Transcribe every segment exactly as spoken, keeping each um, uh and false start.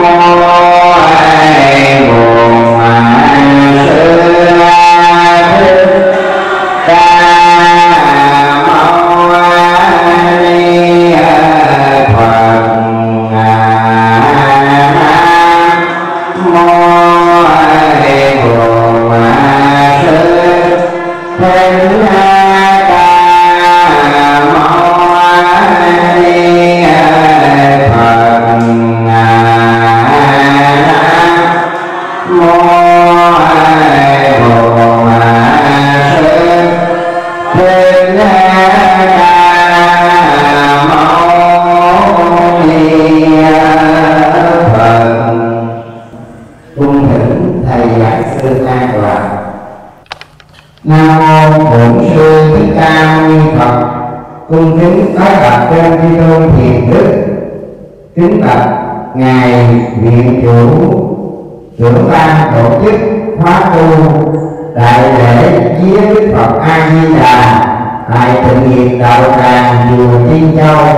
Cung kính bái bạch trên Chi tôn Thiền Đức, kính bạch ngài viện chủ trưởng ban tổ chức khóa tu đại lễ vía Đức Phật A Di Đà tại Tịnh Nghiệp Đạo Tràng chùa Tiên Châu.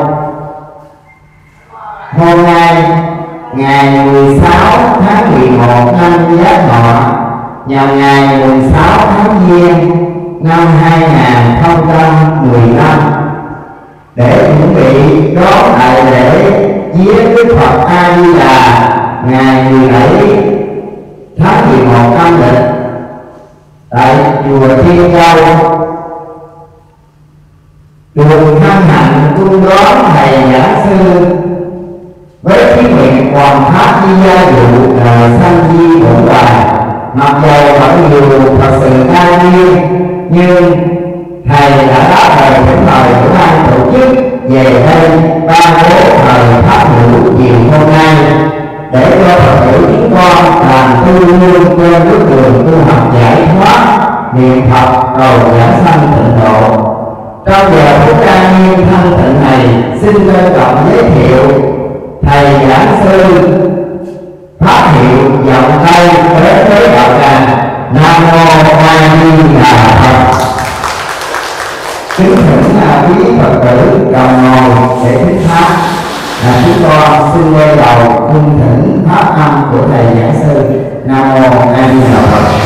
Hôm nay ngày mười sáu tháng mười một năm Giáp Ngọ, nhằm ngày mười sáu tháng Giêng năm hai nghìn không trăm mười lăm, để chuẩn bị đón đại lễ vía Đức Phật A Di Đà ngày mười bảy tháng mười một âm lịch tại chùa Thiên Châu, được hân hạnh cung đón thầy giảng sư với thí nguyện hoàn pháp di gia vụ đời sanh di bổn bài. Mặc dù vẫn nhiều thật sự đa nhiên, nhưng thầy đã đáp lời thỉnh mời của ban tổ chức về đây ban bố thời pháp hữu chiều hôm nay, để cho Phật tử chúng con làm tu lương trên bước đường tu học giải thoát, niệm Phật cầu giảng sanh tịnh độ. Trong giờ phút trang nghiêm thanh tịnh này, xin trân trọng giới thiệu thầy giảng sư pháp hiệu giọng Tây đến với đạo tràng. Nam mô A Di Đà Phật. Kính thỉnh là quý Phật tử đồng ngồi để thính pháp. Là chúng con xin quay đầu cung thỉnh pháp âm của thầy giảng sư. Nam mô A Di Đà Phật.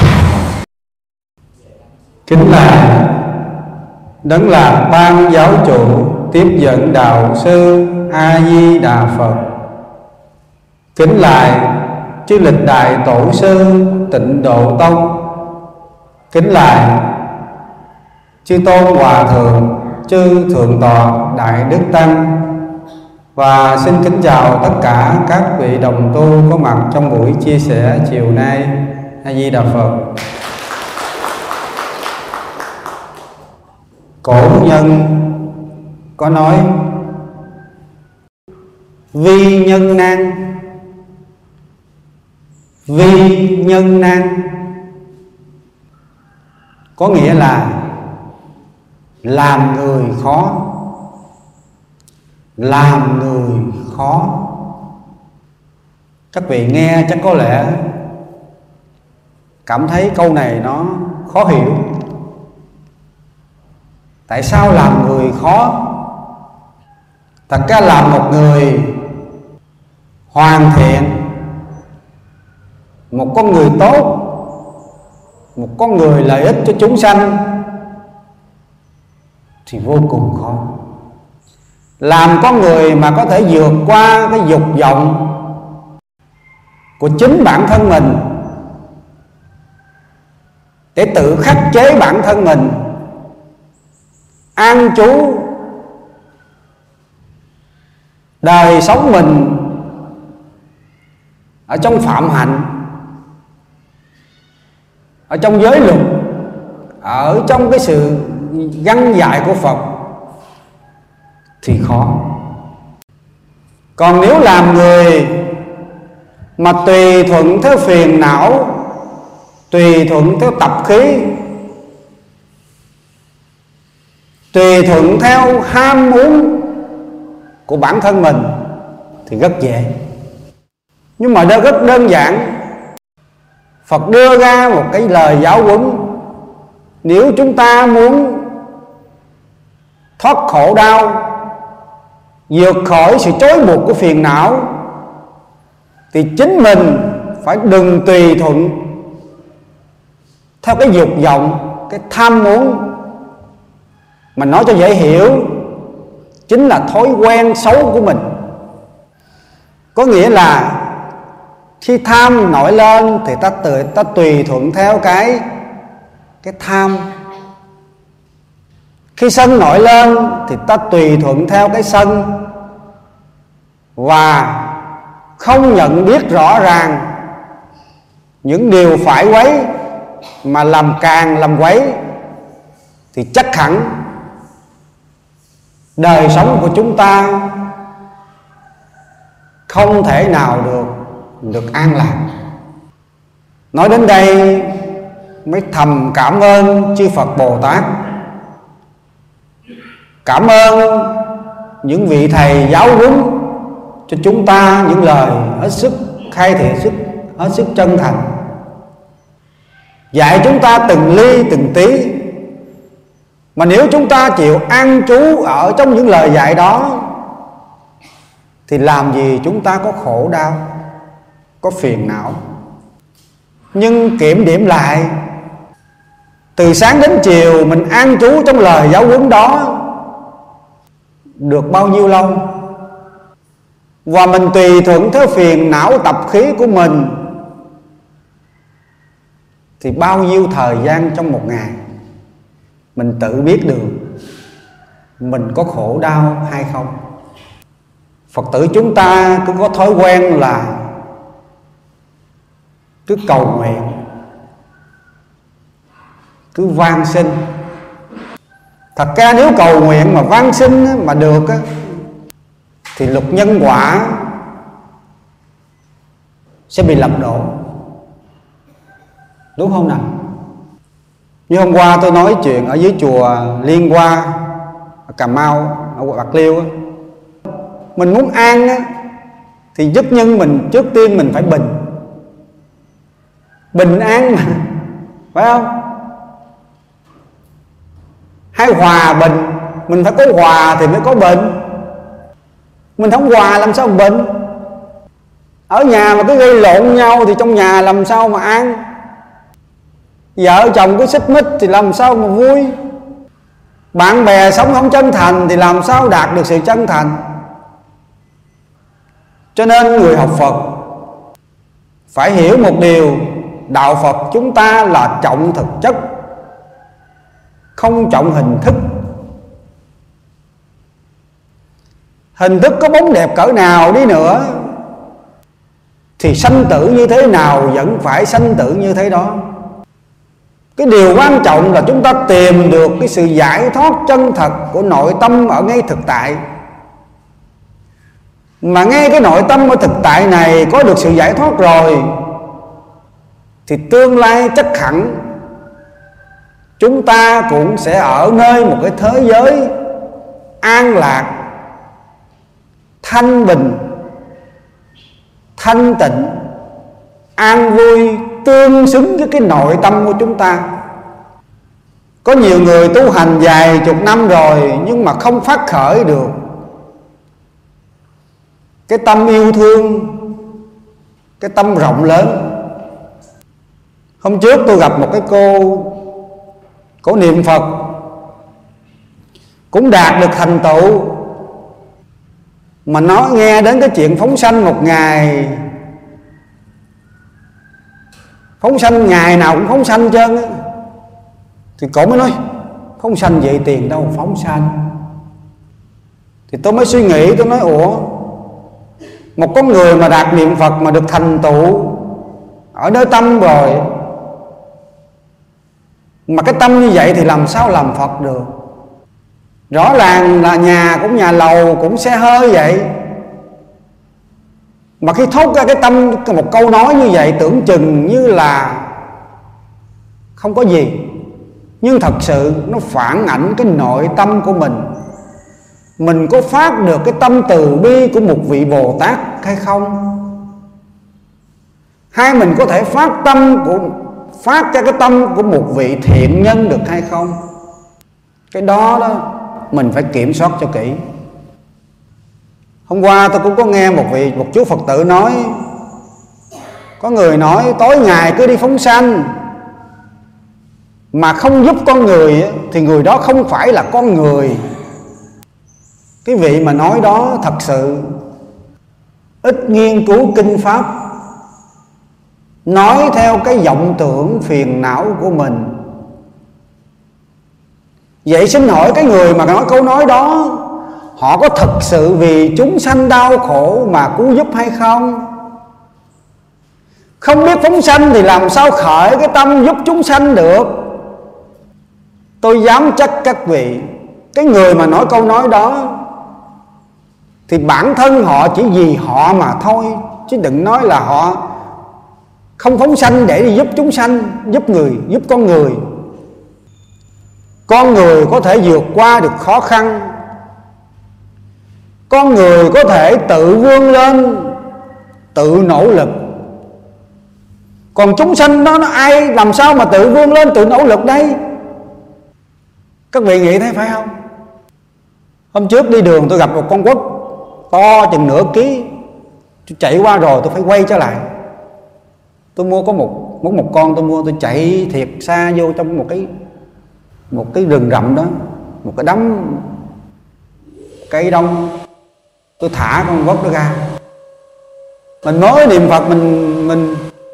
Kính là đấng là ban giáo chủ tiếp dẫn đạo sư A Di Đà Phật. Kính lại chư lịch đại tổ sư Tịnh Độ Tông. Kính lại chư tôn hòa thượng, chư thượng tọa đại đức tăng. Và xin kính chào tất cả các vị đồng tu có mặt trong buổi chia sẻ chiều nay. A Di Đà Phật. Cổ nhân có nói: vi nhân nan, vi nhân nan, có nghĩa là làm người khó, làm người khó. Các vị nghe chắc có lẽ cảm thấy câu này nó khó hiểu. Tại sao làm người khó? Thật ra làm một người hoàn thiện, một con người tốt, một con người lợi ích cho chúng sanh thì vô cùng khó. Làm con người mà có thể vượt qua cái dục vọng của chính bản thân mình để tự khắc chế bản thân mình, an trú đời sống mình ở trong phạm hạnh, ở trong giới luật, ở trong cái sự căn dạy của Phật thì khó. Còn nếu làm người mà tùy thuận theo phiền não, tùy thuận theo tập khí, tùy thuận theo ham muốn của bản thân mình thì rất dễ. Nhưng mà rất đơn giản. Phật đưa ra một cái lời giáo huấn: nếu chúng ta muốn thoát khổ đau, vượt khỏi sự trói buộc của phiền não, thì chính mình phải đừng tùy thuận theo cái dục vọng, cái tham muốn. Mà nói cho dễ hiểu, chính là thói quen xấu của mình. Có nghĩa là khi tham nổi lên thì ta tự ta tùy thuận theo cái cái tham. Khi sân nổi lên thì ta tùy thuận theo cái sân, và không nhận biết rõ ràng những điều phải quấy mà làm càng làm quấy, thì chắc hẳn đời sống của chúng ta không thể nào được được an lạc. Nói đến đây mới thầm cảm ơn chư Phật Bồ Tát, cảm ơn những vị thầy giáo huấn cho chúng ta những lời hết sức khai thị, sức hết sức chân thành, dạy chúng ta từng ly từng tí. Mà nếu chúng ta chịu an trú ở trong những lời dạy đó thì làm gì chúng ta có khổ đau, có phiền não. Nhưng kiểm điểm lại, từ sáng đến chiều mình an trú trong lời giáo huấn đó được bao nhiêu lâu, và mình tùy thuận theo phiền não tập khí của mình thì bao nhiêu thời gian trong một ngày mình tự biết được mình có khổ đau hay không. Phật tử chúng ta cứ có thói quen là cứ cầu nguyện, cứ van xin. Thật ra nếu cầu nguyện mà van xin mà được á, thì luật nhân quả sẽ bị lật đổ, đúng không nào? Như hôm qua tôi nói chuyện ở dưới chùa Liên Hoa ở Cà Mau, ở Bạc Liêu á, mình muốn an á, thì giúp nhân mình trước tiên mình phải bình bình an mà, phải không? Hay hòa bình, mình phải có hòa thì mới có bình. Mình không hòa làm sao bình? Ở nhà mà cứ gây lộn nhau thì trong nhà làm sao mà an? Vợ chồng cứ xích mích thì làm sao mà vui? Bạn bè sống không chân thành thì làm sao đạt được sự chân thành? Cho nên người học Phật phải hiểu một điều, đạo Phật chúng ta là trọng thực chất, không trọng hình thức. Hình thức có bóng đẹp cỡ nào đi nữa thì sanh tử như thế nào vẫn phải sanh tử như thế đó. Cái điều quan trọng là chúng ta tìm được cái sự giải thoát chân thật của nội tâm ở ngay thực tại. Mà ngay cái nội tâm ở thực tại này có được sự giải thoát rồi thì tương lai chắc hẳn chúng ta cũng sẽ ở nơi một cái thế giới an lạc, thanh bình, thanh tịnh, an vui, tương xứng với cái nội tâm của chúng ta. Có nhiều người tu hành vài chục năm rồi nhưng mà không phát khởi được cái tâm yêu thương, cái tâm rộng lớn. Hôm trước tôi gặp một cái cô, cô niệm Phật, cũng đạt được thành tựu, mà nói nghe đến cái chuyện phóng sanh một ngày, phóng sanh ngày nào cũng phóng sanh trơn á, thì cổ mới nói phóng sanh vậy tiền đâu phóng sanh. Thì tôi mới suy nghĩ, tôi nói ủa, một con người mà đạt niệm Phật mà được thành tựu ở nơi tâm rồi, mà cái tâm như vậy thì làm sao làm Phật được? Rõ ràng là nhà cũng nhà lầu cũng xe hơi vậy, mà khi thốt ra cái tâm một câu nói như vậy tưởng chừng như là không có gì, nhưng thật sự nó phản ảnh cái nội tâm của mình. Mình có phát được cái tâm từ bi của một vị Bồ Tát hay không? Hay mình có thể phát tâm của phát ra cái tâm của một vị thiện nhân được hay không? Cái đó đó mình phải kiểm soát cho kỹ. Hôm qua tôi cũng có nghe một vị một chú Phật tử nói, Có người nói tối ngày cứ đi phóng sanh mà không giúp con người thì người đó không phải là con người. Cái vị mà nói đó thật sự ít nghiên cứu kinh pháp, nói theo cái vọng tưởng phiền não của mình. Vậy xin hỏi cái người mà nói câu nói đó, họ có thật sự vì chúng sanh đau khổ mà cứu giúp hay không? Không biết phóng sanh thì làm sao khởi cái tâm giúp chúng sanh được? Tôi dám chắc các vị, cái người mà nói câu nói đó thì bản thân họ chỉ vì họ mà thôi, chứ đừng nói là họ không phóng sanh để đi giúp chúng sanh, giúp người, giúp con người. Con người có thể vượt qua được khó khăn, con người có thể tự vươn lên, tự nỗ lực. Còn chúng sanh đó, nó ai làm sao mà tự vươn lên, tự nỗ lực đây? Các vị nghĩ thấy phải không? Hôm trước đi đường tôi gặp một con quất to chừng nửa ký, tôi chạy qua rồi tôi phải quay trở lại. Tôi mua có một muốn một con tôi mua, tôi chạy thiệt xa vô trong một cái một cái rừng rậm đó, một cái đám cây đông. Tôi thả con quất đó ra. Mình mới niệm Phật, mình mình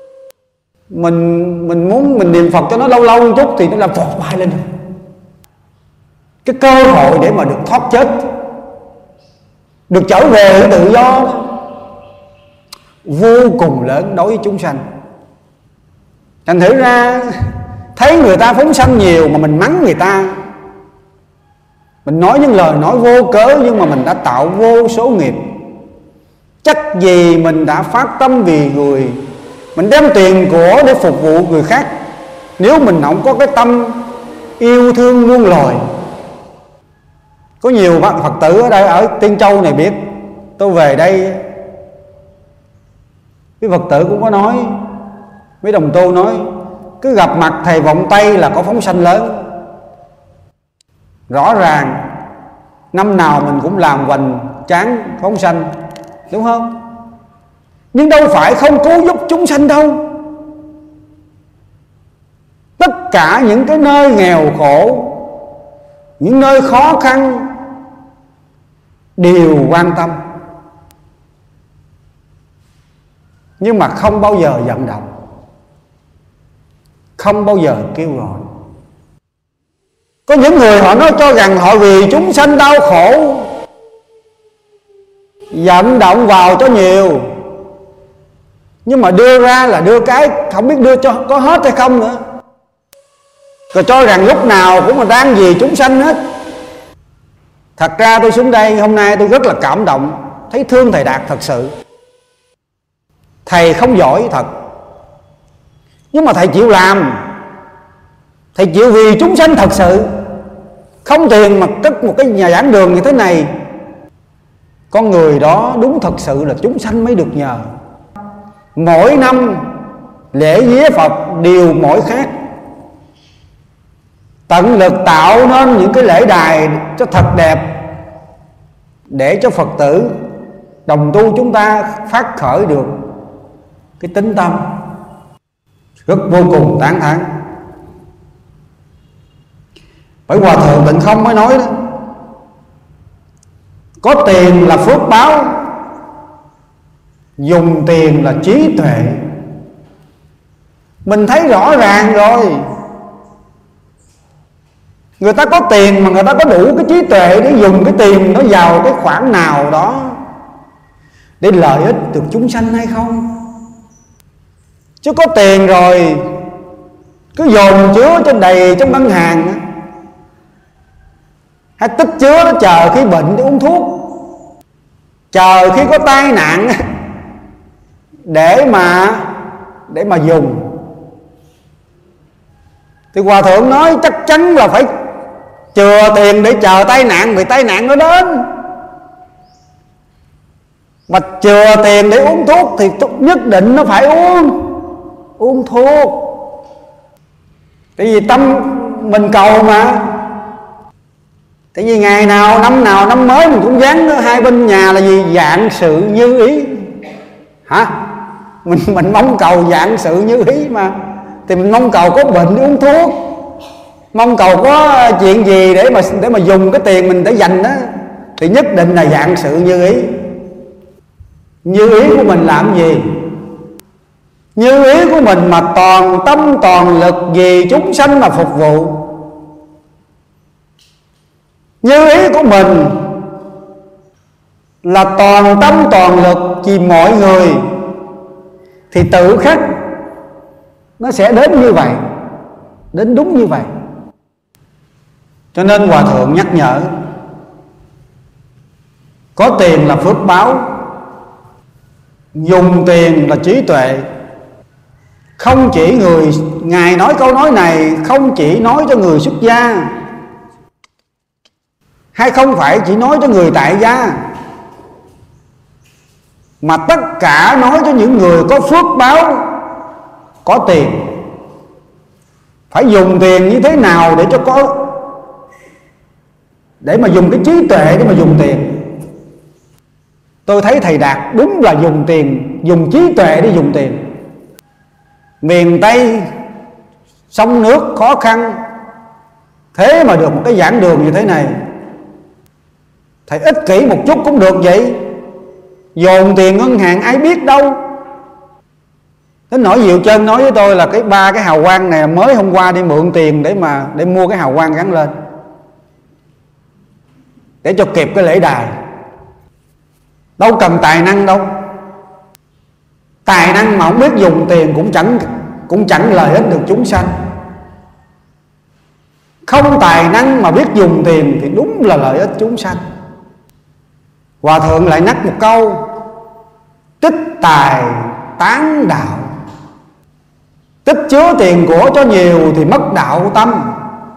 mình mình muốn mình niệm Phật cho nó lâu lâu một chút thì nó làm phọt bay lên. Cái cơ hội để mà được thoát chết, được trở về với tự do vô cùng lớn đối với chúng sanh. Thành thử ra thấy người ta phóng sanh nhiều mà mình mắng người ta, mình nói những lời nói vô cớ, nhưng mà mình đã tạo vô số nghiệp. Chắc gì mình đã phát tâm vì người, mình đem tiền của để phục vụ người khác. Nếu mình không có cái tâm yêu thương muôn loài. Có nhiều Phật tử ở đây, ở Tiên Châu này biết, tôi về đây cái Phật tử cũng có nói, mấy đồng tu nói cứ gặp mặt thầy vọng tay là có phóng sanh lớn. Rõ ràng năm nào mình cũng làm hoành tráng phóng sanh, đúng không? Nhưng đâu phải không cứu giúp chúng sanh đâu. Tất cả những cái nơi nghèo khổ, những nơi khó khăn đều quan tâm, nhưng mà không bao giờ vận động, không bao giờ kêu gọi. Có những người họ nói cho rằng họ vì chúng sanh đau khổ, vận động vào cho nhiều, nhưng mà đưa ra là đưa cái không biết đưa cho có hết hay không nữa, rồi cho rằng lúc nào cũng là đang vì chúng sanh hết. Thật ra tôi xuống đây hôm nay tôi rất là cảm động, thấy thương thầy Đạt thật sự. Thầy không giỏi thật, nhưng mà thầy chịu làm, thầy chịu vì chúng sanh thật sự. Không tiền mà cất một cái nhà giảng đường như thế này. Con người đó đúng thật sự là chúng sanh mới được nhờ. Mỗi năm lễ vía Phật đều mỗi khác, tận lực tạo nên những cái lễ đài cho thật đẹp, để cho Phật tử đồng tu chúng ta phát khởi được cái tính tâm. Rất vô cùng tán thán. Bởi Hòa Thượng Tịnh Không mới nói đó, có tiền là phước báo, dùng tiền là trí tuệ. Mình thấy rõ ràng rồi, người ta có tiền mà người ta có đủ cái trí tuệ để dùng cái tiền nó vào cái khoản nào đó để lợi ích được chúng sanh hay không? Chứ có tiền rồi cứ dồn chứa cho đầy trong ngân hàng, hay tích chứa nó chờ khi bệnh để uống thuốc, chờ khi có tai nạn để mà để mà dùng. Thì Hòa Thượng nói chắc chắn là phải chừa tiền để chờ tai nạn, vì tai nạn nó đến. Mà chừa tiền để uống thuốc thì nhất định nó phải uống Uống thuốc. Tại vì tâm mình cầu mà. Tại vì ngày nào, năm nào, năm mới mình cũng dán hai bên nhà là gì? Vạn sự như ý. Hả? Mình mình mong cầu vạn sự như ý mà, thì mình mong cầu có bệnh uống thuốc, mong cầu có chuyện gì để mà để mà dùng cái tiền mình để dành đó, thì nhất định là vạn sự như ý. Như ý của mình làm gì? Như ý của mình mà toàn tâm toàn lực vì chúng sanh mà phục vụ. Như ý của mình là toàn tâm toàn lực vì mọi người, thì tự khắc nó sẽ đến như vậy, đến đúng như vậy. Cho nên Hòa Thượng nhắc nhở, có tiền là phước báo, dùng tiền là trí tuệ. Không chỉ người, Ngài nói câu nói này không chỉ nói cho người xuất gia, hay không phải chỉ nói cho người tại gia, mà tất cả nói cho những người có phước báo, có tiền. Phải dùng tiền như thế nào để cho có, để mà dùng cái trí tuệ để mà dùng tiền. Tôi thấy thầy Đạt đúng là dùng tiền, dùng trí tuệ để dùng tiền. Miền Tây sông nước khó khăn, thế mà được một cái giảng đường như thế này. Thầy ích kỷ một chút cũng được vậy, dồn tiền ngân hàng ai biết đâu. Đến nỗi Diệu Chân nói với tôi là cái ba cái hào quang này mới hôm qua đi mượn tiền để mà để mua cái hào quang gắn lên, để cho kịp cái lễ đài. Đâu cần tài năng đâu. Tài năng mà không biết dùng tiền cũng chẳng cũng chẳng lợi ích được chúng sanh. Không tài năng mà biết dùng tiền thì đúng là lợi ích chúng sanh. Hòa Thượng lại nhắc một câu: tích tài tán đạo. Tích chứa tiền của cho nhiều thì mất đạo tâm.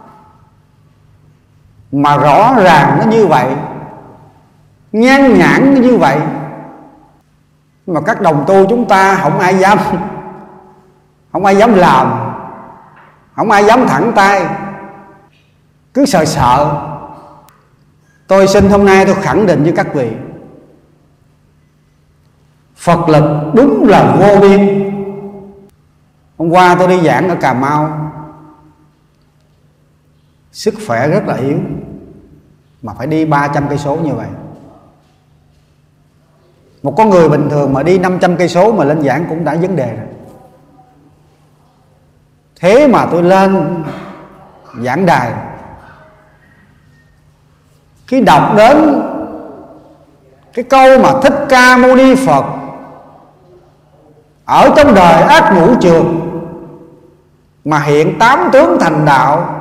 Mà rõ ràng nó như vậy, nhan nhản nó như vậy, mà các đồng tu chúng ta không ai dám, không ai dám làm, không ai dám thẳng tay, cứ sợ sợ. Tôi xin hôm nay tôi khẳng định với các vị, Phật lực đúng là vô biên. Hôm qua tôi đi giảng ở Cà Mau, sức khỏe rất là yếu, mà phải đi ba trăm cây số như vậy. Một con người bình thường mà đi năm trăm cây số mà lên giảng cũng đã vấn đề rồi. Thế mà tôi lên giảng đài, khi đọc đến cái câu mà Thích Ca Mâu Ni Phật ở trong đời ác ngũ trường mà hiện tám tướng thành đạo,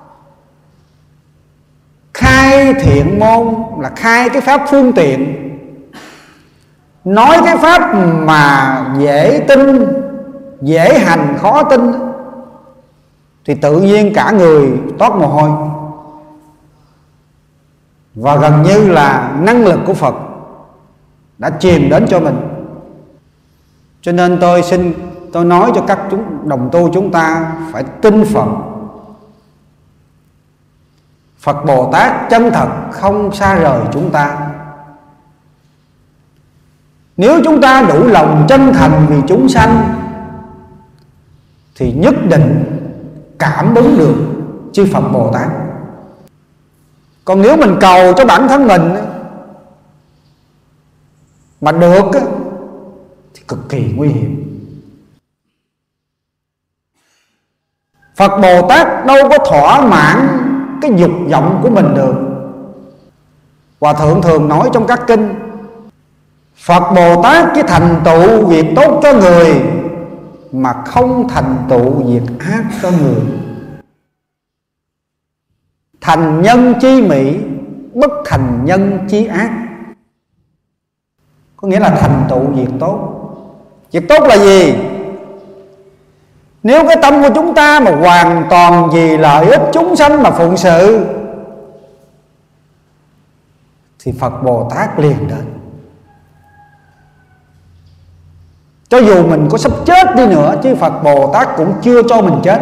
khai thiện môn là khai cái pháp phương tiện, nói cái pháp mà dễ tin, dễ hành, khó tin, thì tự nhiên cả người toát mồ hôi. Và gần như là năng lực của Phật đã truyền đến cho mình. Cho nên tôi xin tôi nói cho các chúng đồng tu chúng ta phải tin Phật. Phật Bồ Tát chân thật không xa rời chúng ta. Nếu chúng ta đủ lòng chân thành vì chúng sanh thì nhất định cảm ứng được chư Phật Bồ Tát. Còn nếu mình cầu cho bản thân mình mà được thì cực kỳ nguy hiểm. Phật Bồ Tát đâu có thỏa mãn cái dục vọng của mình được. Hòa Thượng thường nói trong các kinh, Phật Bồ Tát chỉ thành tựu việc tốt cho người mà không thành tựu việc ác cho người. Thành nhân chi mỹ, bất thành nhân chi ác. Có nghĩa là thành tựu việc tốt. Việc tốt là gì? Nếu cái tâm của chúng ta mà hoàn toàn vì lợi ích chúng sanh mà phụng sự thì Phật Bồ Tát liền đến. Cho dù mình có sắp chết đi nữa chứ Phật Bồ Tát cũng chưa cho mình chết.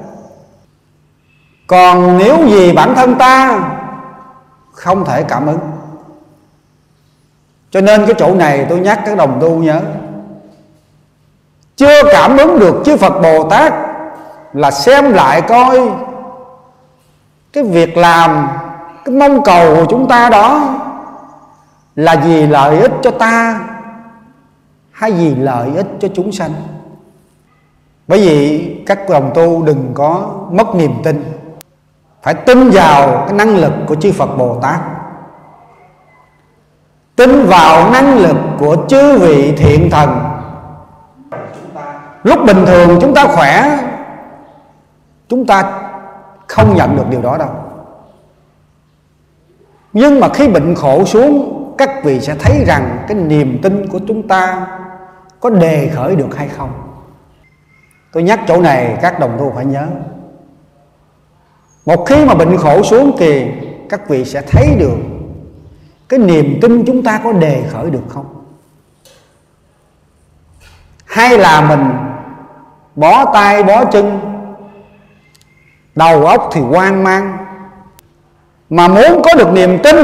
Còn nếu vì bản thân ta không thể cảm ứng. Cho nên cái chỗ này tôi nhắc các đồng tu nhớ, chưa cảm ứng được chư Phật Bồ Tát là xem lại coi cái việc làm, cái mong cầu của chúng ta đó là vì lợi ích cho ta hay vì lợi ích cho chúng sanh. Bởi vì các đồng tu đừng có mất niềm tin, phải tin vào cái năng lực của chư Phật Bồ Tát, tin vào năng lực của chư vị thiện thần. Lúc bình thường chúng ta khỏe, chúng ta không nhận được điều đó đâu. Nhưng mà khi bệnh khổ xuống, các vị sẽ thấy rằng cái niềm tin của chúng ta có đề khởi được hay không. Tôi nhắc chỗ này các đồng tu phải nhớ. Một khi mà bệnh khổ xuống thì các vị sẽ thấy được cái niềm tin chúng ta có đề khởi được không. Hay là mình bó tay bó chân, đầu óc thì hoang mang. Mà muốn có được niềm tin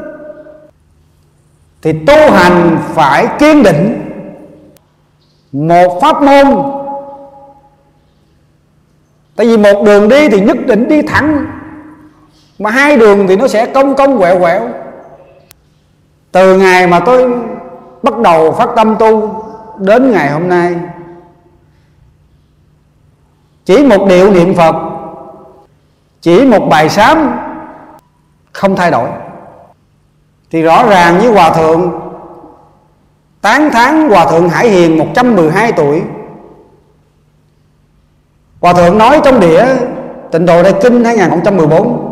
thì tu hành phải kiên định. Một pháp môn, tại vì một đường đi thì nhất định đi thẳng, mà hai đường thì nó sẽ cong cong quẹo quẹo. Từ ngày mà tôi bắt đầu phát tâm tu đến ngày hôm nay, chỉ một điệu niệm Phật, chỉ một bài sám không thay đổi, thì rõ ràng với Hòa Thượng tán thán Hòa Thượng Hải Hiền một trăm mười hai tuổi. Hòa Thượng nói trong đĩa Tịnh Độ Đại Kinh hai không một bốn,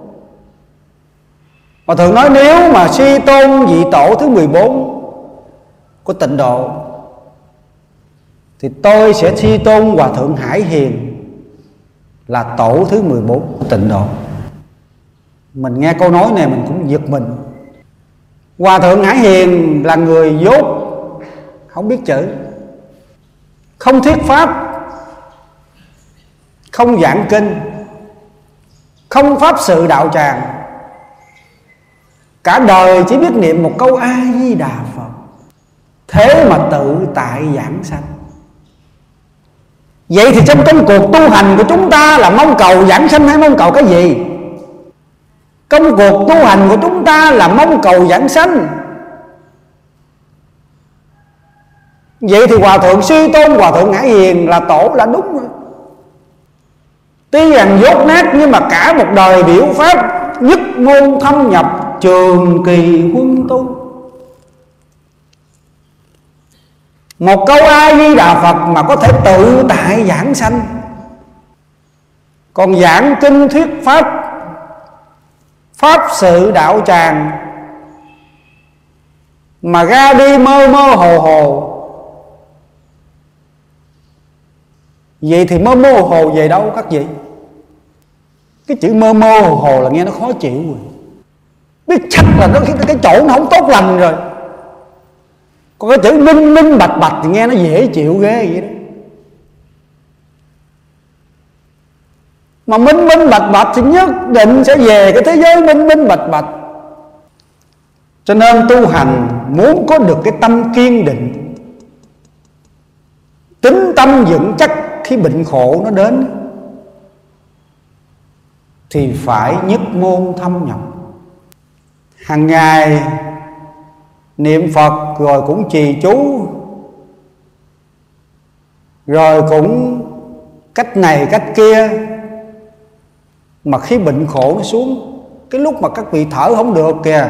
Hòa Thượng nói nếu mà suy tôn vị tổ thứ mười bốn của Tịnh Độ thì tôi sẽ suy tôn Hòa Thượng Hải Hiền là tổ thứ mười bốn của Tịnh Độ. Mình nghe câu nói này mình cũng giật mình. Hòa Thượng Hải Hiền là người dốt, không biết chữ, không thuyết pháp, không giảng kinh, không pháp sự đạo tràng, cả đời chỉ biết niệm một câu A Di Đà Phật, thế mà tự tại giảng sanh. Vậy thì trong công cuộc tu hành của chúng ta là mong cầu giảng sanh hay mong cầu cái gì? Công cuộc tu hành của chúng ta là mong cầu giảng sanh. Vậy thì Hòa Thượng suy tôn Hòa Thượng Hải Hiền là tổ là đúng rồi. Tuy rằng dốt nát nhưng mà cả một đời biểu pháp, nhất môn thâm nhập, trường kỳ huân tu. Một câu A Di Đà Phật mà có thể tự tại giảng sanh. Còn giảng kinh thuyết pháp, pháp sự đạo tràng mà ra đi mơ mơ hồ hồ, vậy thì mơ mơ hồ hồ về đâu các vị? Cái chữ mơ mơ hồ hồ là nghe nó khó chịu rồi. Biết chắc là nó, cái, cái chỗ nó không tốt lành rồi. Còn cái chữ minh minh bạch bạch thì nghe nó dễ chịu ghê vậy đó. Mà minh minh bạch bạch thì nhất định sẽ về cái thế giới minh minh bạch bạch. Cho nên tu hành muốn có được cái tâm kiên định, tính tâm vững chắc khi bệnh khổ nó đến, thì phải nhất môn thâm nhập. Hàng ngày niệm Phật rồi cũng trì chú, rồi cũng cách này cách kia. Mà khi bệnh khổ nó xuống, cái lúc mà các vị thở không được kìa,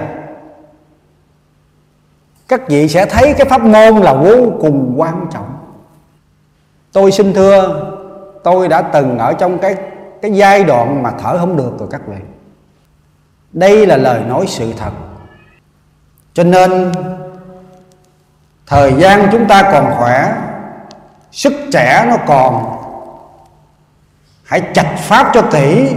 các vị sẽ thấy cái pháp môn là vô cùng quan trọng. Tôi xin thưa, tôi đã từng ở trong cái, cái giai đoạn mà thở không được rồi các vị. Đây là lời nói sự thật. Cho nên thời gian chúng ta còn khỏe, sức trẻ nó còn, hãy chạch pháp cho kỹ,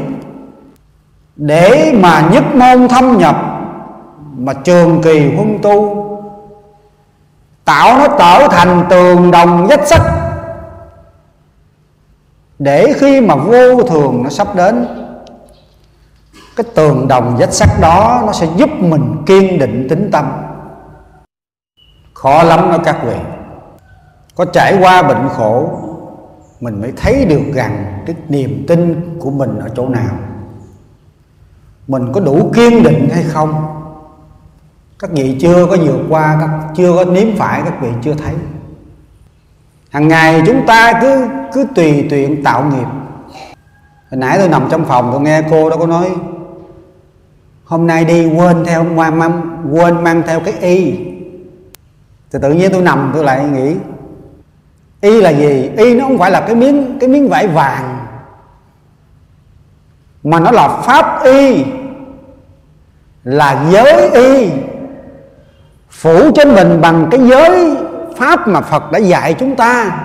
để mà nhất môn thâm nhập, mà trường kỳ huân tu, tạo nó trở thành tường đồng vách sắt, để khi mà vô thường nó sắp đến, cái tường đồng vách sắt đó nó sẽ giúp mình kiên định tín tâm. Khó lắm đó các vị. có trải qua bệnh khổ, mình mới thấy được rằng cái niềm tin của mình ở chỗ nào, mình có đủ kiên định hay không. Các vị chưa có vượt qua, các chưa có nếm phải, các vị chưa thấy. Hàng ngày chúng ta cứ cứ tùy tiện tạo nghiệp. Hồi nãy tôi nằm trong phòng, tôi nghe cô đó có nói hôm nay đi quên theo mang, quên mang theo cái y. Thì tự nhiên tôi nằm tôi lại nghĩ y là gì? Y nó không phải là cái miếng cái miếng vải vàng, mà nó là pháp y, là giới y, phủ trên mình bằng cái giới pháp mà Phật đã dạy chúng ta.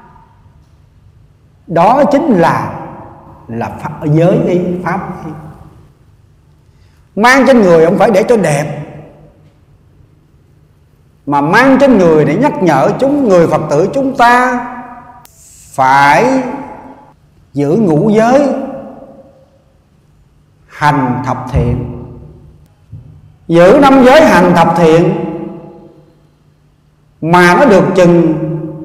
Đó chính là là pháp, giới y, pháp y. Mang trên người không phải để cho đẹp, mà mang trên người để nhắc nhở chúng người Phật tử chúng ta phải giữ ngũ giới, hành thập thiện. Giữ năm giới hành thập thiện mà nó được chừng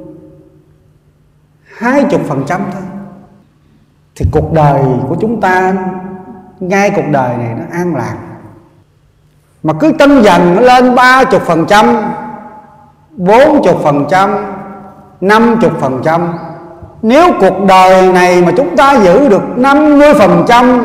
hai chục phần trăm thôi, thì cuộc đời của chúng ta, ngay cuộc đời này nó an lạc. Mà cứ tăng dần nó lên ba chục phần trăm, bốn chục phần trăm, năm chục phần trăm. Nếu cuộc đời này mà chúng ta giữ được năm mươi phần trăm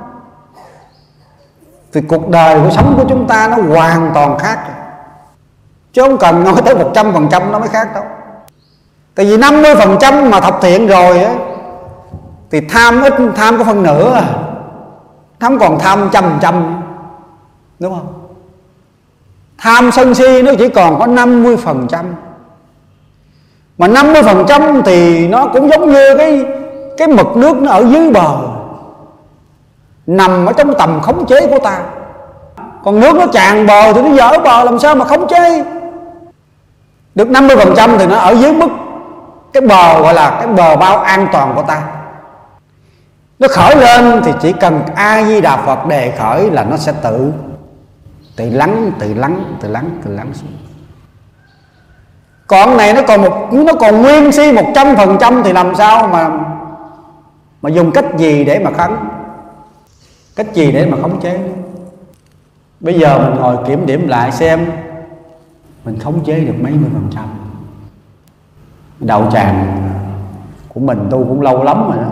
thì cuộc đời của sống của chúng ta nó hoàn toàn khác, chứ không cần nói tới một trăm phần trăm nó mới khác đâu. Tại vì năm mươi phần trăm mà thập thiện rồi á, thì tham ít, tham có phân nửa, tham còn tham trăm trăm, đúng không? Tham sân si nó chỉ còn có năm mươi phần trăm. Mà năm mươi phần trăm thì nó cũng giống như cái cái mực nước nó ở dưới bờ, nằm ở trong tầm khống chế của ta. Còn nước nó tràn bờ thì nó dở bờ, làm sao mà khống chế được. Năm mươi phần trăm thì nó ở dưới mức cái bờ gọi là cái bờ bao an toàn của ta. Nó khởi lên thì chỉ cần A Di Đà Phật đề khởi là nó sẽ tự tự lắng, tự lắng, tự lắng, tự lắng xuống. Còn này nó còn một nó còn nguyên si một trăm phần trăm thì làm sao mà mà dùng cách gì để mà khống, cách gì để mà khống chế? Bây giờ mình ngồi kiểm điểm lại xem mình khống chế được mấy mươi phần trăm. Đạo tràng của mình tu cũng lâu lắm rồi đó,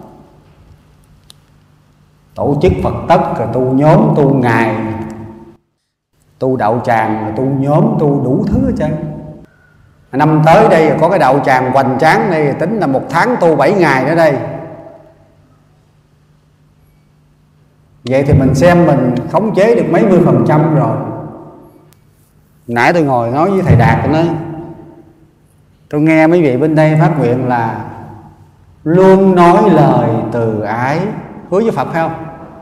tổ chức Phật tất rồi tu nhóm, tu ngày, tu đạo tràng, tu nhóm, tu đủ thứ hết trơn. Năm tới đây có cái đạo tràng hoành tráng đây, tính là một tháng tu bảy ngày nữa đây. Vậy thì mình xem mình khống chế được mấy mươi phần trăm rồi. Nãy tôi ngồi nói với thầy Đạt nói, tôi nghe mấy vị bên đây phát nguyện là luôn nói lời từ ái, hứa với Phật phải không?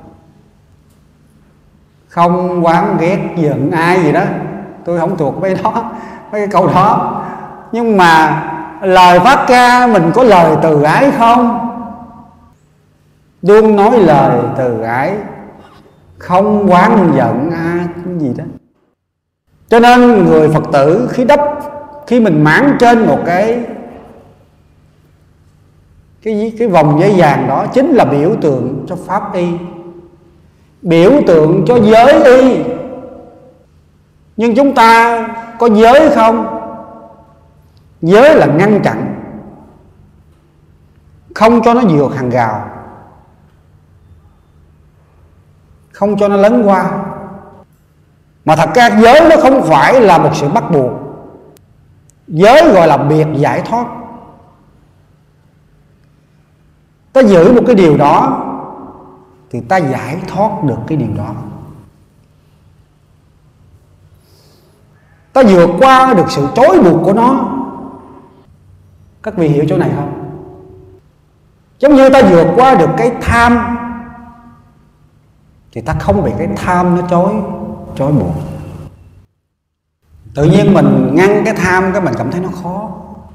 Không oán ghét giận ai gì đó. Tôi không thuộc mấy đó, mấy cái câu đó. Nhưng mà lời phát ra mình có lời từ ái không? Luôn nói lời từ ái, không oán giận ai gì đó. Cho nên người Phật tử khi đắp, khi mình mãn trên một cái cái cái vòng giấy vàng đó, chính là biểu tượng cho pháp y, biểu tượng cho giới y. Nhưng chúng ta có giới không? Giới là ngăn chặn, không cho nó vượt hàng rào, không cho nó lấn qua. Mà thật ra giới nó không phải là một sự bắt buộc. Giới gọi là biệt giải thoát. Ta giữ một cái điều đó thì ta giải thoát được cái điều đó. Ta vượt qua được sự trói buộc của nó. Các vị hiểu chỗ này không? Giống như ta vượt qua được cái tham thì ta không bị cái tham nó trói trói buộc. Tự nhiên mình ngăn cái tham, cái mình cảm thấy nó khó.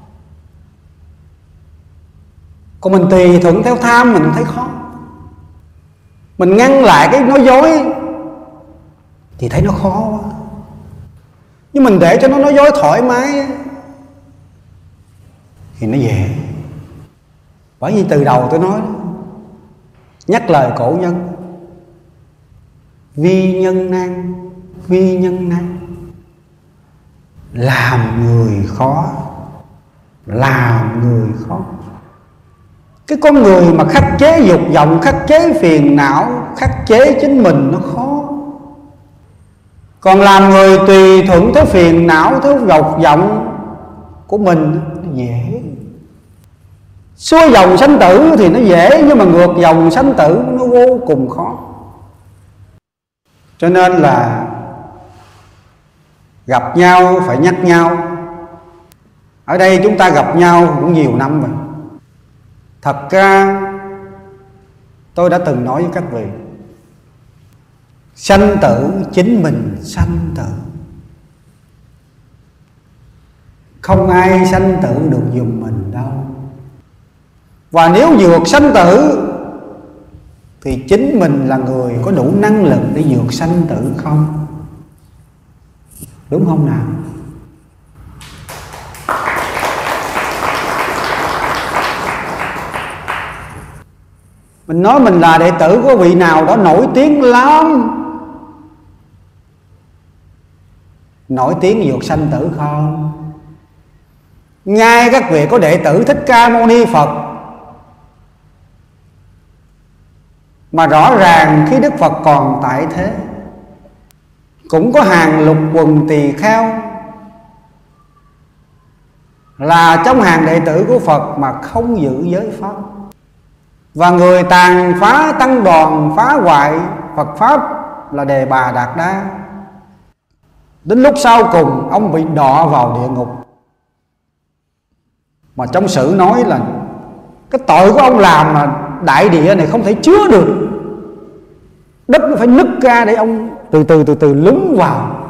Còn mình tùy thuận theo tham mình thấy khó. Mình ngăn lại cái nói dối thì thấy nó khó quá. Nhưng mình để cho nó nói dối thoải mái thì nó dễ. Bởi vì từ đầu tôi nói, nhắc lời cổ nhân, vi nhân nan, vi nhân nan. Làm người khó, làm người khó. Cái con người mà khắc chế dục vọng, khắc chế phiền não, khắc chế chính mình nó khó. Còn làm người tùy thuận theo phiền não, theo dục vọng của mình nó dễ. Xuôi dòng sanh tử thì nó dễ, nhưng mà ngược dòng sanh tử nó vô cùng khó. Cho nên là gặp nhau phải nhắc nhau. Ở đây chúng ta gặp nhau cũng nhiều năm rồi. Thật ra tôi đã từng nói với các vị, sanh tử chính mình sanh tử, không ai sanh tử được giùm mình đâu. Và nếu vượt sanh tử thì chính mình là người có đủ năng lực để vượt sanh tử không? Đúng không nào? Mình nói mình là đệ tử của vị nào đó nổi tiếng lắm, nổi tiếng vượt sanh tử không? Ngay các vị có đệ tử Thích Ca Mâu Ni Phật mà rõ ràng khi Đức Phật còn tại thế, cũng có hàng lục quần tỳ kheo là trong hàng đệ tử của Phật mà không giữ giới pháp. Và người tàn phá tăng đoàn, phá hoại Phật Pháp là Đề Bà Đạt Đa. Đến lúc sau cùng ông bị đọa vào địa ngục. Mà trong sử nói là cái tội của ông làm mà đại địa này không thể chứa được, đất nó phải nứt ra để ông từ từ từ từ lún vào.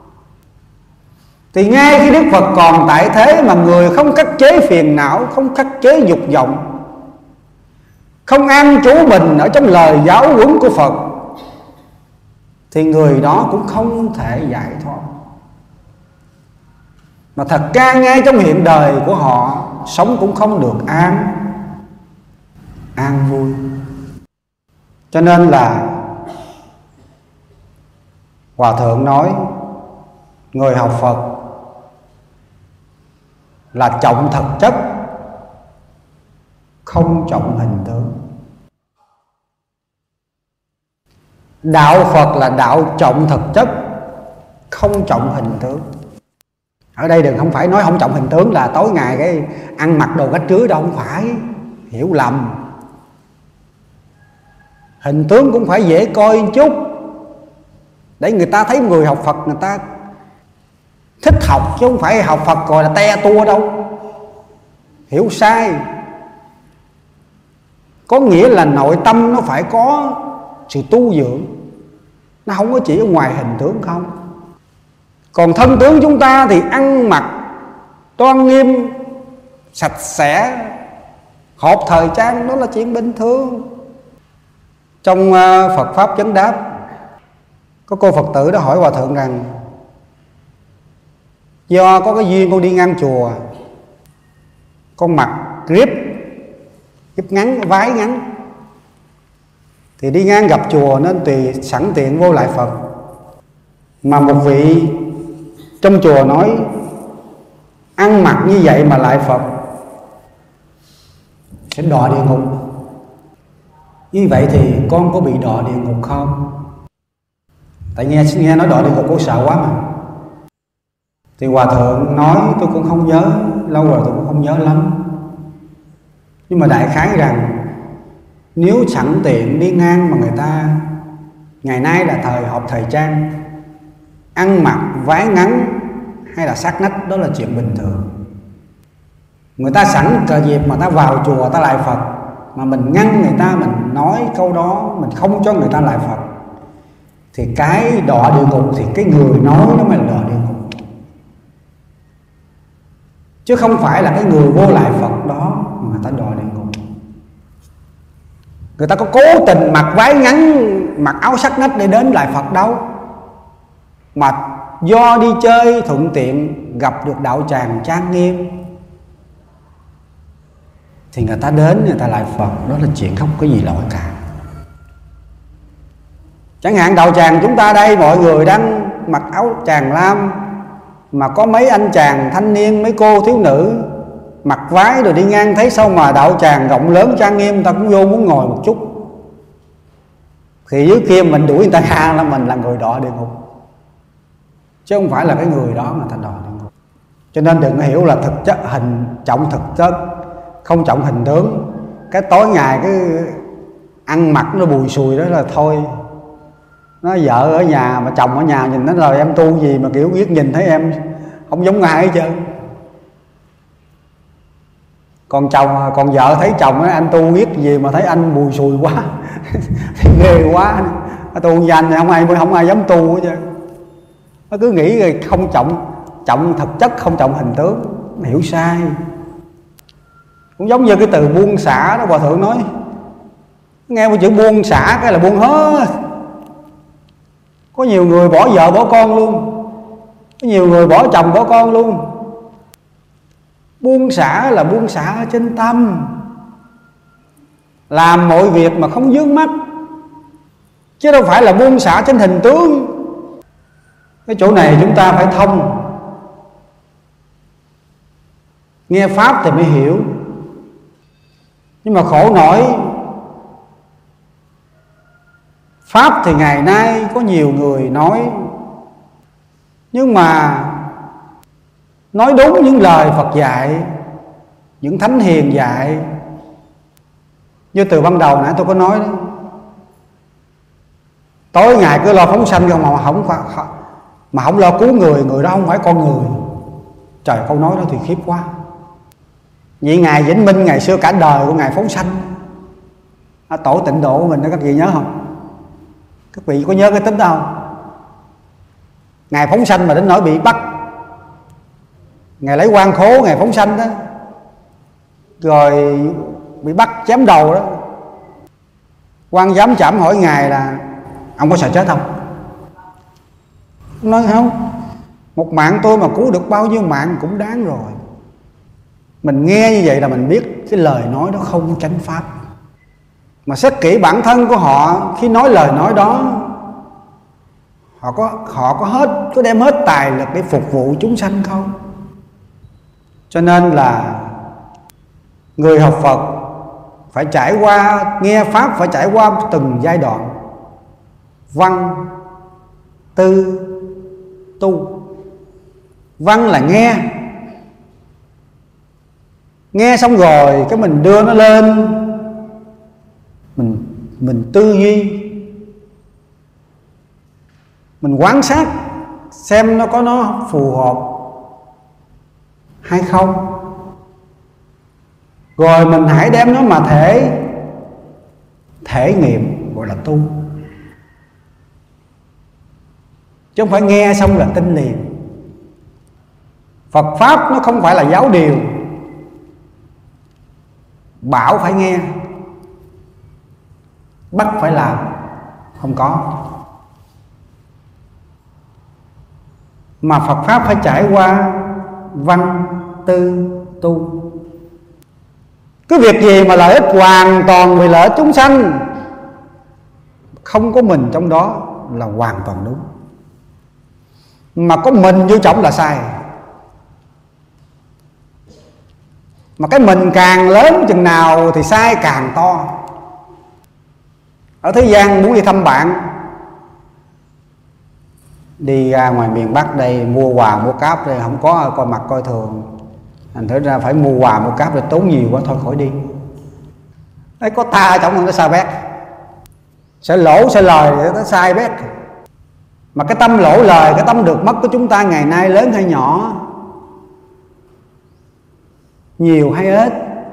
Thì ngay khi Đức Phật còn tại thế mà người không khắc chế phiền não, không khắc chế dục vọng, không an trú mình ở trong lời giáo huấn của Phật, thì người đó cũng không thể giải thoát. Mà thật ra ngay trong hiện đời của họ sống cũng không được an an vui. Cho nên là Hòa Thượng nói người học Phật là trọng thực chất, không trọng hình tướng. Đạo Phật là đạo trọng thực chất, không trọng hình tướng. Ở đây đừng không phải nói không trọng hình tướng là tối ngày cái ăn mặc đồ rách rưới đâu, không phải, hiểu lầm. Hình tướng cũng phải dễ coi một chút để người ta thấy người học Phật người ta thích học, chứ không phải học Phật rồi là te tua đâu, hiểu sai. Có nghĩa là nội tâm nó phải có sự tu dưỡng, nó không có chỉ ở ngoài hình tướng không. Còn thân tướng chúng ta thì ăn mặc toan nghiêm, sạch sẽ, hộp thời trang, đó là chuyện bình thường. Trong Phật Pháp Chấn Đáp, có cô Phật tử đó hỏi Hòa Thượng rằng do có cái duyên con đi ngang chùa, con mặc grip, grip ngắn, vái ngắn, thì đi ngang gặp chùa nên tùy sẵn tiện vô lại Phật. Mà một vị trong chùa nói ăn mặc như vậy mà lại Phật sẽ đọa địa ngục. Như vậy thì con có bị đọa địa ngục không? Tại nghe nghe nói đọa địa ngục cô sợ quá mà. Thì Hòa Thượng nói tôi cũng không nhớ, lâu rồi tôi cũng không nhớ lắm, nhưng mà đại khái rằng nếu sẵn tiện đi ngang mà người ta ngày nay là thời hộp thời trang, ăn mặc váy ngắn hay là sát nách, đó là chuyện bình thường. Người ta sẵn cờ dịp mà ta vào chùa ta lại Phật, mà mình ngăn người ta, mình nói câu đó, mình không cho người ta lại Phật, thì cái đọa địa ngục thì cái người nói nó mới là đọa địa ngục, chứ không phải là cái người vô lại Phật đó mà người ta đọa địa ngục. Người ta có cố tình mặc váy ngắn, mặc áo sát nách để đến lại Phật đâu, mà do đi chơi thuận tiện gặp được đạo tràng trang nghiêm, thì người ta đến người ta lại Phật, đó là chuyện không có gì lỗi cả. Chẳng hạn đạo tràng chúng ta đây, mọi người đang mặc áo tràng lam, mà có mấy anh chàng thanh niên, mấy cô thiếu nữ mặc váy rồi đi ngang, thấy sao mà đạo tràng rộng lớn trang nghiêm, người ta cũng vô muốn ngồi một chút. Thì dưới kia mình đuổi người ta ra là mình là người đọa địa ngục, chứ không phải là cái người đó mà ta đọa địa ngục. Cho nên đừng có hiểu là thực chất hình trọng thực chất, không trọng hình tướng. Cái tối ngày cái ăn mặc nó bùi xùi đó là thôi. Nó vợ ở nhà mà chồng ở nhà nhìn nó là em tu gì mà kiểu biết nhìn thấy em không giống ai hết trơn. Còn chồng, còn vợ thấy chồng ấy, anh tu biết gì mà thấy anh bùi xùi quá thì ghê quá. Tu với anh thì không ai không ai dám tu hết trơn. Nó cứ nghĩ rồi không trọng trọng thực chất, không trọng hình tướng, nó hiểu sai. Cũng giống như cái từ buông xả đó, Hòa Thượng nói, nghe một chữ buông xả cái là buông hết. Có nhiều người bỏ vợ bỏ con luôn, có nhiều người bỏ chồng bỏ con luôn. Buông xả là buông xả trên tâm, làm mọi việc mà không vướng mắc, chứ đâu phải là buông xả trên hình tướng. Cái chỗ này chúng ta phải thông. Nghe Pháp thì mới hiểu. Nhưng mà khổ nổi, Pháp thì ngày nay có nhiều người nói, nhưng mà nói đúng những lời Phật dạy, những thánh hiền dạy. Như từ ban đầu nãy tôi có nói đó, tối ngày cứ lo phóng sanh không mà không mà không lo cứu người, người đó không phải con người. Trời, câu nói đó thì khiếp quá. Vậy Ngài Vĩnh Minh ngày xưa cả đời của Ngài phóng sanh, tổ Tịnh Độ của mình đó, các vị nhớ không? Các vị có nhớ cái tính đó không? Ngài phóng sanh mà đến nỗi bị bắt, Ngài lấy quan khố Ngài phóng sanh đó, rồi bị bắt chém đầu đó. Quan giám trảm hỏi Ngài là ông có sợ chết không? Ông nói không, một mạng tôi mà cứu được bao nhiêu mạng cũng đáng rồi. Mình nghe như vậy là mình biết cái lời nói đó không chánh pháp. Mà xét kỹ bản thân của họ, khi nói lời nói đó, họ có họ có hết có đem hết tài lực để phục vụ chúng sanh không? Cho nên là người học Phật phải trải qua, nghe Pháp phải trải qua từng giai đoạn: văn, tư, tu. Văn là nghe, nghe xong rồi cái mình đưa nó lên, mình mình tư duy, mình quan sát xem nó có nó phù hợp hay không, rồi mình hãy đem nó mà thể thể nghiệm, gọi là tu. Chứ không phải nghe xong là tin liền. Phật Pháp nó không phải là giáo điều, bảo phải nghe, bắt phải làm, không có. Mà Phật Pháp phải trải qua văn, tư, tu. Cái việc gì mà lợi ích hoàn toàn vì lợi ích chúng sanh, không có mình trong đó là hoàn toàn đúng. Mà có mình vô trọng là sai. Mà cái mình càng lớn chừng nào thì sai càng to. Ở thế gian muốn đi thăm bạn, đi ra ngoài miền Bắc đây mua quà mua cáp đây, không có coi mặt coi thường, thành thử ra phải mua quà mua cáp để tốn nhiều quá, thôi khỏi đi. Đấy, có ta trong nó sai bét, sẽ lỗ sẽ lời để nó sai bét. Mà cái tâm lỗ lời, cái tâm được mất của chúng ta ngày nay lớn hay nhỏ, nhiều hay ít?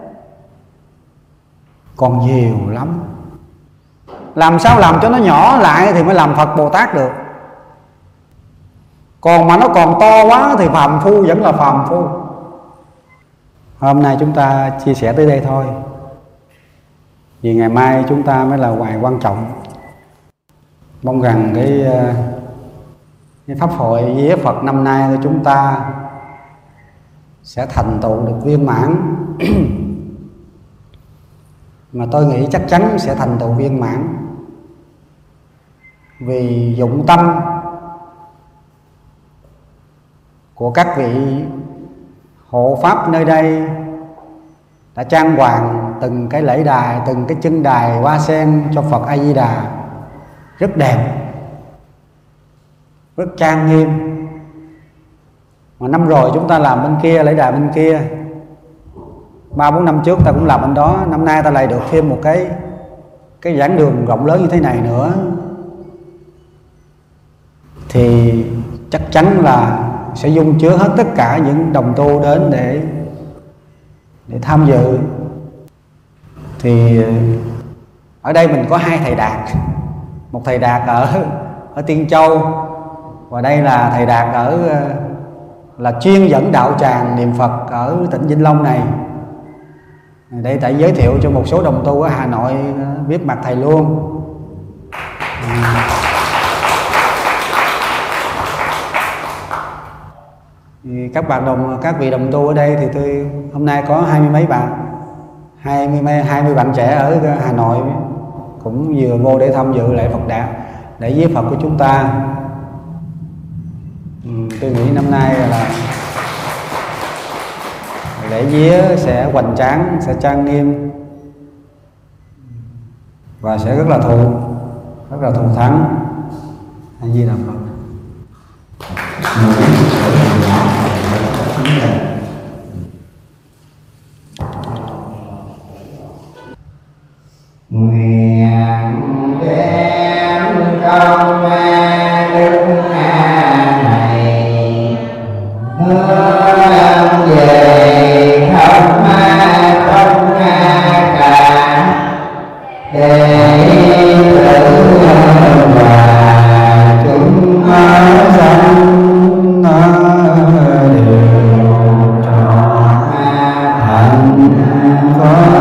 Còn nhiều lắm. Làm sao làm cho nó nhỏ lại thì mới làm Phật Bồ Tát được. Còn mà nó còn to quá thì phàm phu vẫn là phàm phu. Hôm nay chúng ta chia sẻ tới đây thôi, vì ngày mai chúng ta mới là ngày quan trọng. Mong rằng cái, cái pháp hội vía Phật năm nay của chúng ta sẽ thành tựu được viên mãn mà tôi nghĩ chắc chắn sẽ thành tựu viên mãn. Vì dụng tâm của các vị hộ pháp nơi đây đã trang hoàng từng cái lễ đài, từng cái chân đài hoa sen cho Phật A Di Đà rất đẹp, rất trang nghiêm. Mà năm rồi chúng ta làm bên kia, lễ đài bên kia, ba bốn năm trước ta cũng làm bên đó, năm nay ta lại được thêm một cái cái giảng đường rộng lớn như thế này nữa, thì chắc chắn là sẽ dung chứa hết tất cả những đồng tu đến để để tham dự. Thì ở đây mình có hai thầy Đạt, một thầy Đạt ở ở Tiên Châu, và đây là thầy Đạt ở là chuyên dẫn đạo tràng niệm Phật ở tỉnh Vĩnh Long này. Đây tại giới thiệu cho một số đồng tu ở Hà Nội biết mặt thầy luôn. Thì các bạn đồng các vị đồng tu ở đây thì tôi hôm nay có hai mươi mấy bạn, hai mươi mấy hai mươi bạn trẻ ở Hà Nội cũng vừa vô để tham dự lễ Phật Đản, lễ viếng Phật của chúng ta. Ừ, tôi nghĩ năm nay là lễ vía sẽ hoành tráng, sẽ trang nghiêm và sẽ rất là thù rất là thù thắng. A Di Đà Phật. Nguyện đem công đức này hướng về khắp trong cả để tự và chúng sanh đều trọn thành có